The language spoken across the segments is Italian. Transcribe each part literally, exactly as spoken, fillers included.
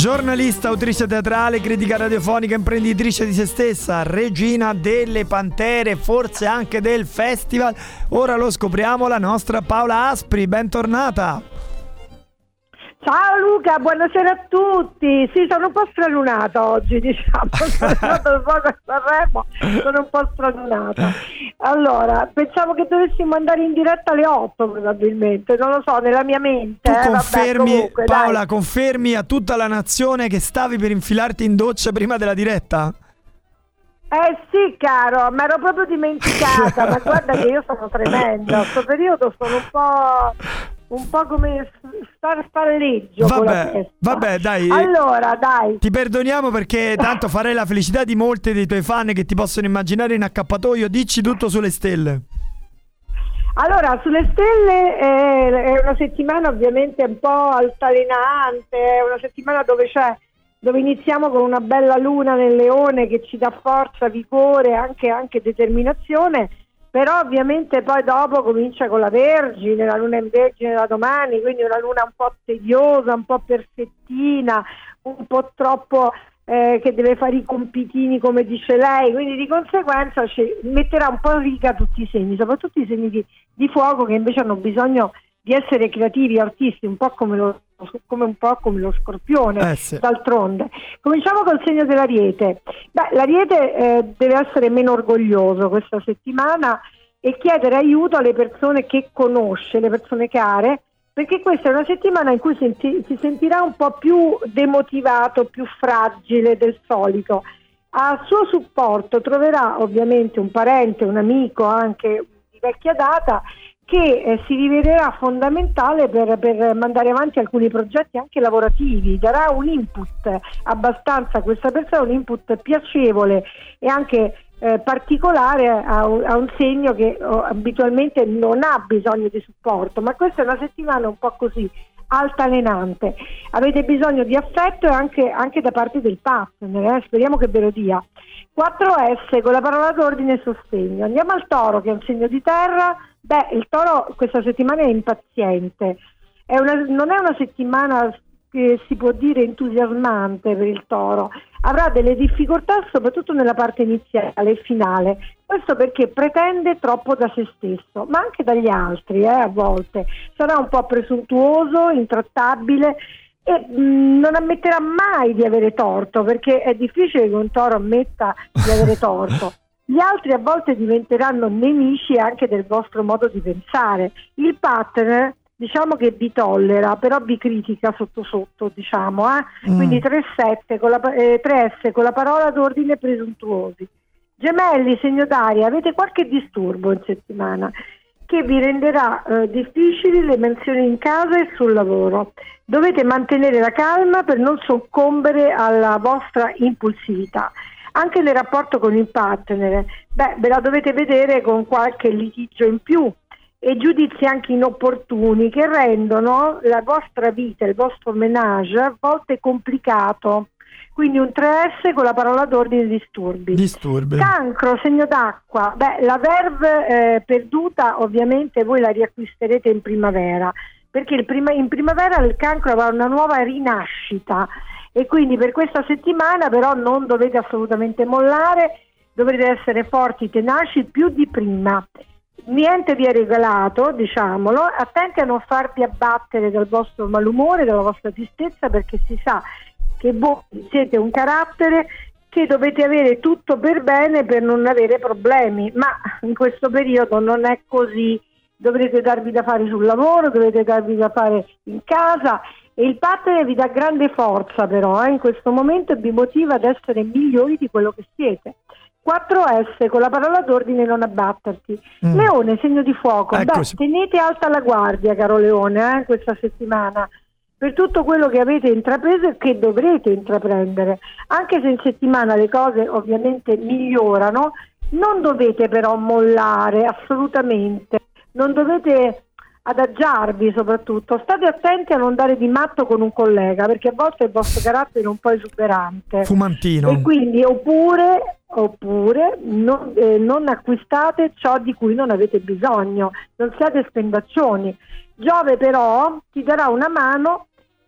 Giornalista, autrice teatrale, critica radiofonica, imprenditrice di se stessa, regina delle Pantere, forse anche del festival. Ora lo scopriamo, la nostra Paola Aspri, bentornata. Ciao Luca, buonasera a tutti. Sì, sono un po' stralunata oggi, diciamo. Sono andato un po' a Sanremo, sono un po' stralunata. Allora, pensavo che dovessimo andare in diretta alle otto probabilmente, non lo so, nella mia mente. Tu eh, confermi, vabbè, comunque, Paola, dai. confermi a tutta la nazione che stavi per infilarti in doccia prima della diretta? Eh sì, caro, mi ero proprio dimenticata, ma guarda che io sono tremenda. Questo periodo sono un po'... un po' come stare spalleggio con la testa. Vabbè, dai. Allora, dai. Ti perdoniamo perché tanto farei la felicità di molti dei tuoi fan che ti possono immaginare in accappatoio. Dici tutto sulle stelle. Allora, sulle stelle eh, è una settimana ovviamente un po' altalenante, è una settimana dove c'è dove iniziamo con una bella luna nel Leone che ci dà forza, vigore, anche, anche determinazione. Però ovviamente poi dopo comincia con la Vergine, la luna in Vergine da domani, quindi una luna un po' tediosa, un po' perfettina, un po' troppo eh, che deve fare i compitini come dice lei, quindi di conseguenza ci metterà un po' in riga tutti i segni, soprattutto i segni di, di fuoco che invece hanno bisogno di essere creativi, artisti, un po' come lo come un po' come lo Scorpione, eh sì. D'altronde. Cominciamo col segno dell'Ariete. Beh, l'Ariete eh, deve essere meno orgoglioso questa settimana e chiedere aiuto alle persone che conosce, le persone care, perché questa è una settimana in cui senti, si sentirà un po' più demotivato, più fragile del solito. A suo supporto troverà ovviamente un parente, un amico anche di vecchia data, che eh, si rivelerà fondamentale per, per mandare avanti alcuni progetti anche lavorativi, darà un input abbastanza a questa persona, un input piacevole e anche eh, particolare a un, a un segno che oh, abitualmente non ha bisogno di supporto, ma questa è una settimana un po' così altalenante, avete bisogno di affetto e anche, anche da parte del partner, eh? Speriamo che ve lo dia. quattro S con la parola d'ordine e sostegno. Andiamo al Toro, che è un segno di terra. Beh, il Toro questa settimana è impaziente, è una, non è una settimana che si può dire entusiasmante per il Toro, avrà delle difficoltà soprattutto nella parte iniziale e finale, questo perché pretende troppo da se stesso, ma anche dagli altri eh, a volte, sarà un po' presuntuoso, intrattabile e mh, non ammetterà mai di avere torto, perché è difficile che un Toro ammetta di avere torto. Gli altri a volte diventeranno nemici anche del vostro modo di pensare. Il partner diciamo che vi tollera, però vi critica sotto sotto, diciamo, eh? Mm. Quindi tre sette con la, eh, tre S con la parola d'ordine presuntuosi. Gemelli, segno d'aria, avete qualche disturbo in settimana che vi renderà eh, difficili le mansioni in casa e sul lavoro. Dovete mantenere la calma per non soccombere alla vostra impulsività. Anche nel rapporto con il partner, beh, ve la dovete vedere con qualche litigio in più e giudizi anche inopportuni che rendono la vostra vita, il vostro ménage a volte complicato. Quindi un tre S con la parola d'ordine disturbi. Disturbi. Cancro, segno d'acqua. Beh, la verve eh, perduta ovviamente voi la riacquisterete in primavera, perché il prima, in primavera il Cancro avrà una nuova rinascita. E quindi per questa settimana però non dovete assolutamente mollare, dovrete essere forti, tenaci più di prima. Niente vi è regalato, diciamolo, attenti a non farvi abbattere dal vostro malumore, dalla vostra tristezza, perché si sa che voi siete un carattere che dovete avere tutto per bene per non avere problemi, ma in questo periodo non è così, dovrete darvi da fare sul lavoro, dovete darvi da fare in casa. E il partner vi dà grande forza però eh, in questo momento vi motiva ad essere migliori di quello che siete. quattro S con la parola d'ordine non abbatterti. Mm. Leone, segno di fuoco. Beh, tenete alta la guardia, caro Leone, eh, questa settimana per tutto quello che avete intrapreso e che dovrete intraprendere. Anche se in settimana le cose ovviamente migliorano, non dovete però mollare assolutamente, non dovete adagiarvi, soprattutto state attenti a non dare di matto con un collega, perché a volte il vostro carattere è un po' esuberante, fumantino, e quindi oppure oppure non, eh, non acquistate ciò di cui non avete bisogno, non siate spendaccioni. Giove però ti darà una mano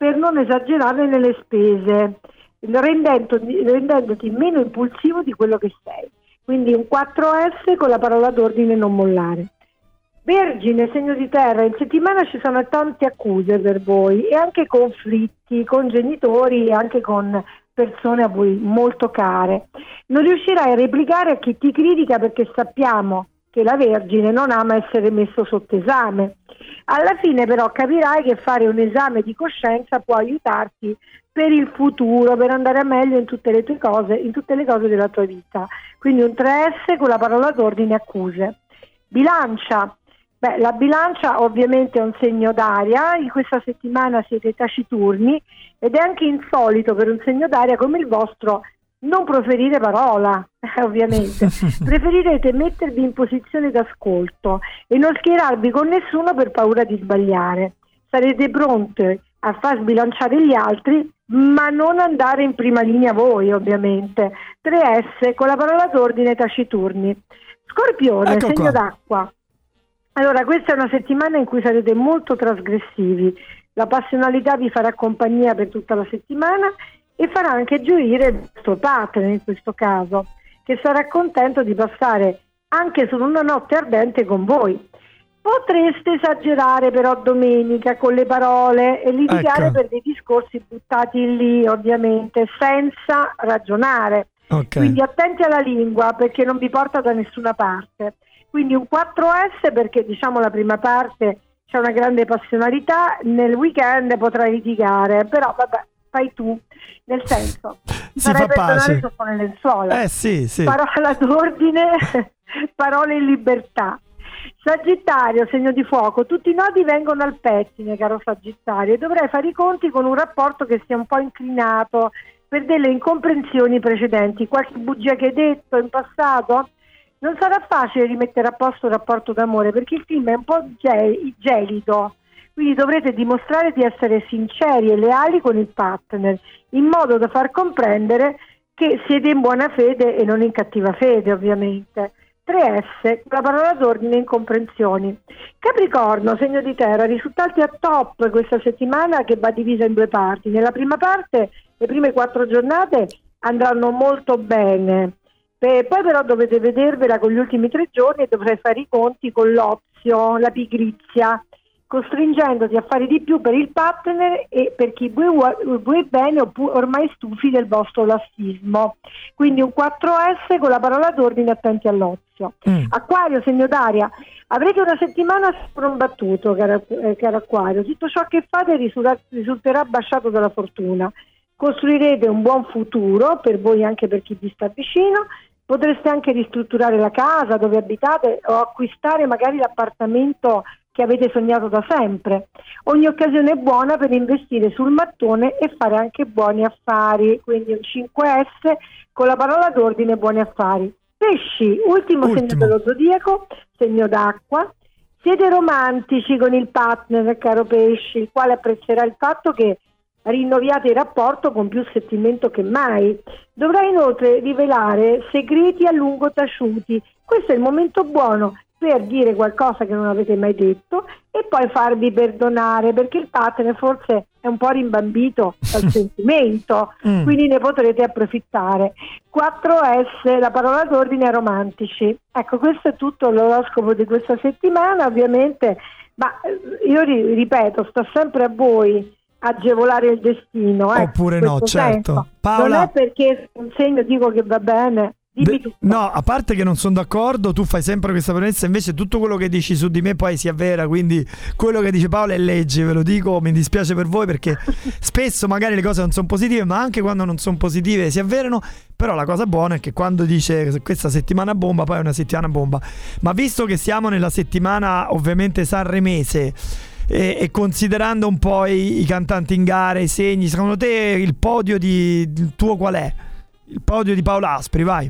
per non esagerare nelle spese, rendendoti, rendendoti meno impulsivo di quello che sei. Quindi un quattro S con la parola d'ordine non mollare. Vergine, segno di terra, in settimana ci sono tante accuse per voi e anche conflitti con genitori e anche con persone a voi molto care. Non riuscirai a replicare a chi ti critica perché sappiamo che la Vergine non ama essere messo sotto esame. Alla fine però capirai che fare un esame di coscienza può aiutarti per il futuro, per andare a meglio in tutte le tue cose, in tutte le cose della tua vita. Quindi un tre S con la parola d'ordine accuse. Bilancia. Beh, la bilancia ovviamente è un segno d'aria, in questa settimana siete taciturni ed è anche insolito per un segno d'aria come il vostro non proferire parola, eh, ovviamente. Preferirete mettervi in posizione d'ascolto e non schierarvi con nessuno per paura di sbagliare. Sarete pronti a far sbilanciare gli altri, ma non andare in prima linea voi, ovviamente. tre S con la parola d'ordine taciturni. Scorpione, ecco segno qua. d'acqua. Allora, questa è una settimana in cui sarete molto trasgressivi. La passionalità vi farà compagnia per tutta la settimana e farà anche gioire il vostro partner in questo caso, che sarà contento di passare anche solo una notte ardente con voi. Potreste esagerare però domenica con le parole e litigare Ecco. per dei discorsi buttati lì, ovviamente, senza ragionare. Ok. Quindi attenti alla lingua perché non vi porta da nessuna parte. Quindi un quattro S perché diciamo la prima parte c'è una grande passionalità, nel weekend potrai litigare, però vabbè, fai tu, nel senso, Si farai fa perdonare pace. sotto le lenzuola. Eh sì, sì. Parola d'ordine, parole in libertà. Sagittario, segno di fuoco, tutti i nodi vengono al pettine, caro Sagittario, e dovrai fare i conti con un rapporto che sia un po' inclinato per delle incomprensioni precedenti, qualche bugia che hai detto in passato. Non sarà facile rimettere a posto il rapporto d'amore perché il clima è un po' gel- gelido, quindi dovrete dimostrare di essere sinceri e leali con il partner, in modo da far comprendere che siete in buona fede e non in cattiva fede, ovviamente. tre S, la parola d'ordine incomprensioni. Capricorno, segno di terra, risultati a top questa settimana che va divisa in due parti. Nella prima parte, le prime quattro giornate andranno molto bene. Eh, poi però dovete vedervela con gli ultimi tre giorni e dovrai fare i conti con l'ozio, la pigrizia, costringendoti a fare di più per il partner e per chi vuoi, vuoi bene oppure ormai stufi del vostro lassismo. Quindi un quattro S con la parola d'ordine, attenti all'ozio. Mm. Acquario, segno d'aria, avrete una settimana sprombattuto, caro, eh, caro Acquario. Tutto ciò che fate risulta, risulterà basciato dalla fortuna. Costruirete un buon futuro per voi e anche per chi vi sta vicino. Potreste anche ristrutturare la casa dove abitate o acquistare magari l'appartamento che avete sognato da sempre. Ogni occasione è buona per investire sul mattone e fare anche buoni affari, quindi un cinque S con la parola d'ordine buoni affari. Pesci, ultimo, ultimo. segno dello zodiaco, segno d'acqua. Siete romantici con il partner, caro Pesci, il quale apprezzerà il fatto che rinnoviate il rapporto con più sentimento che mai. Dovrai inoltre rivelare segreti a lungo taciuti. Questo è il momento buono per dire qualcosa che non avete mai detto e poi farvi perdonare, perché il partner forse è un po' rimbambito dal sentimento, mm. quindi ne potrete approfittare. quattro S, la parola d'ordine, romantici. Ecco, questo è tutto l'oroscopo di questa settimana, ovviamente, ma io ripeto, sta sempre a voi agevolare il destino, eh, oppure no, certo. Senso. Paola, non è perché un segno dico che va bene. Dimmi tutto. No, a parte che non sono d'accordo, tu fai sempre questa premessa, invece tutto quello che dici su di me poi si avvera, quindi quello che dice Paola è legge, ve lo dico, mi dispiace per voi perché spesso magari le cose non sono positive, ma anche quando non sono positive si avverano. Però la cosa buona è che quando dice questa settimana bomba, poi è una settimana bomba. Ma visto che siamo nella settimana ovviamente sanremese e, e considerando un po' i, i cantanti in gara, i segni, secondo te il podio di il tuo qual è? Il podio di Paola Aspri, vai.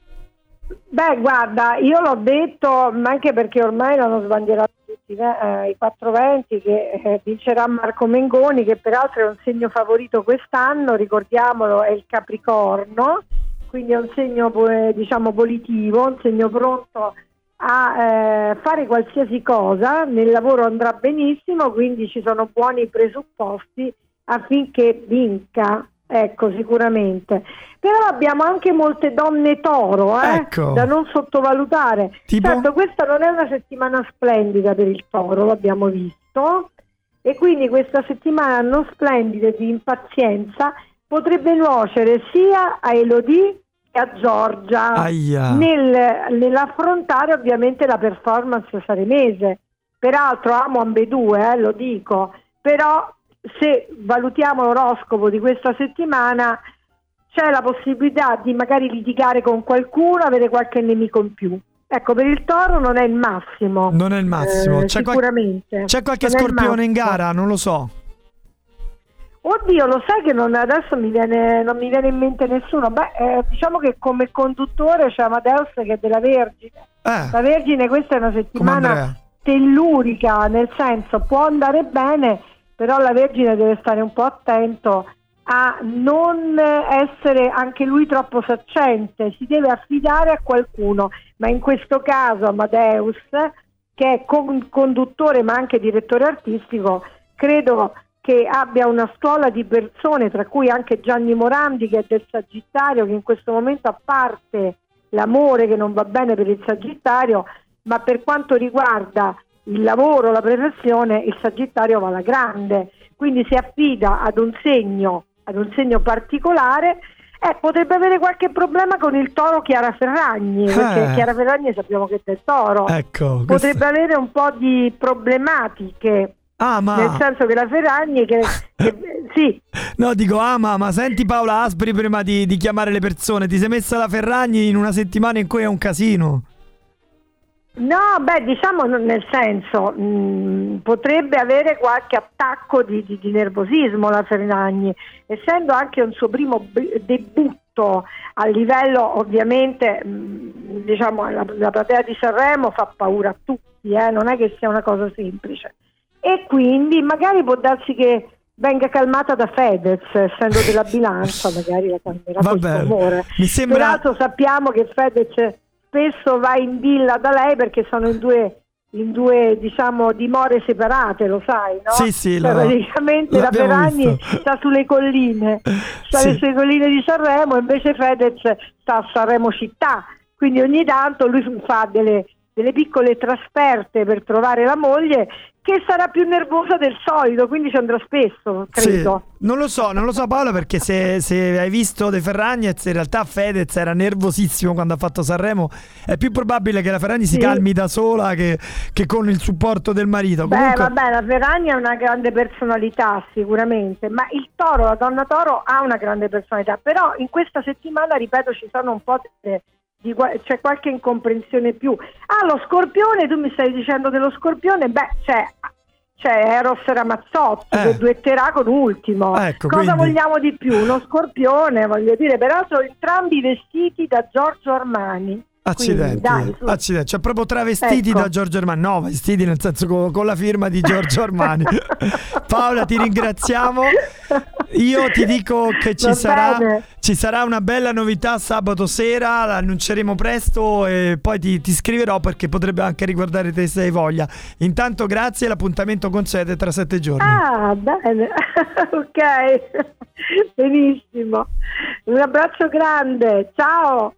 Beh, guarda, io l'ho detto, ma anche perché ormai l'hanno sbandierato tutti eh, i quattrocentoventi che eh, vincerà Marco Mengoni, che peraltro è un segno favorito quest'anno, ricordiamolo, è il Capricorno, quindi è un segno eh, diciamo volitivo, un segno pronto a eh, fare qualsiasi cosa, nel lavoro andrà benissimo, quindi ci sono buoni presupposti affinché vinca, ecco, sicuramente. Però abbiamo anche molte donne toro, eh, ecco. da non sottovalutare. Tipo? Certo, questa non è una settimana splendida per il toro, l'abbiamo visto, e quindi questa settimana non splendida di impazienza potrebbe nuocere sia a Elodie che a Giorgia nel, nell'affrontare ovviamente la performance sanremese. Peraltro amo ambedue, eh, lo dico, però se valutiamo l'oroscopo di questa settimana c'è la possibilità di magari litigare con qualcuno, avere qualche nemico in più. Ecco, per il toro non è il massimo. Non è il massimo. Eh, c'è sicuramente. Qual- c'è qualche non scorpione in gara? Non lo so. Oddio, lo sai che non, adesso mi viene, non mi viene in mente nessuno. Beh, eh, diciamo che come conduttore c'è Amadeus che è della Vergine. Eh. La Vergine, questa è una settimana tellurica, nel senso può andare bene, però la Vergine deve stare un po' attento a non essere anche lui troppo saccente, si deve affidare a qualcuno, ma in questo caso Amadeus, che è con- conduttore ma anche direttore artistico, credo che abbia una scuola di persone, tra cui anche Gianni Morandi che è del Sagittario, che in questo momento, a parte l'amore che non va bene per il Sagittario, ma per quanto riguarda il lavoro, la professione, il Sagittario va alla grande, quindi si affida ad un segno ad un segno particolare. Eh, potrebbe avere qualche problema con il toro Chiara Ferragni, perché eh. Chiara Ferragni sappiamo che è del toro, ecco, potrebbe questo... avere un po' di problematiche, ah, ma... nel senso che la Ferragni che, che sì. No, dico, ah ma, ma senti Paola Aspri, prima di, di chiamare le persone, ti sei messa la Ferragni in una settimana in cui è un casino? No, beh, diciamo nel senso, mh, potrebbe avere qualche attacco di, di, di nervosismo la Ferragni, essendo anche un suo primo b- debutto a livello, ovviamente, mh, diciamo, la, la platea di Sanremo fa paura a tutti, eh, non è che sia una cosa semplice. E quindi magari può darsi che venga calmata da Fedez, essendo della bilancia, magari la calmerà col suo amore. Mi sembra... Peraltro sappiamo che Fedez spesso va in villa da lei perché sono in due, in due diciamo dimore separate, lo sai, no? Sì, sì, cioè, lo, praticamente la Ferragni sta sulle colline, sta sì. sulle colline di Sanremo, invece Fedez sta a Sanremo città, quindi ogni tanto lui fa delle, delle piccole trasferte per trovare la moglie, che sarà più nervosa del solito, quindi ci andrà spesso, credo. Sì, non lo so, non lo so Paola, perché se, se hai visto De Ferragnez, in realtà Fedez era nervosissimo quando ha fatto Sanremo. È più probabile che la Ferragni si sì. calmi da sola che, che con il supporto del marito. Beh, Comunque... vabbè, la Ferragni ha una grande personalità sicuramente, ma il toro, la donna toro ha una grande personalità, però in questa settimana, ripeto, ci sono un po' delle... Di, c'è qualche incomprensione più. Ah, lo Scorpione, tu mi stai dicendo dello Scorpione, beh, c'è, c'è Eros Ramazzotti eh. che duetterà con Ultimo. Ecco, cosa quindi... vogliamo di più? Uno Scorpione, voglio dire, peraltro entrambi vestiti da Giorgio Armani. Accidenti, Quindi, dai, accidenti, cioè proprio travestiti ecco. da Giorgio Armani, no, vestiti nel senso con, con la firma di Giorgio Armani. Paola, ti ringraziamo. Io ti dico che ci sarà, ci sarà una bella novità sabato sera, la annunceremo presto e poi ti, ti scriverò perché potrebbe anche riguardare te se hai voglia. Intanto grazie, l'appuntamento con sede tra sette giorni. Ah, bene, ok, benissimo. Un abbraccio grande, ciao.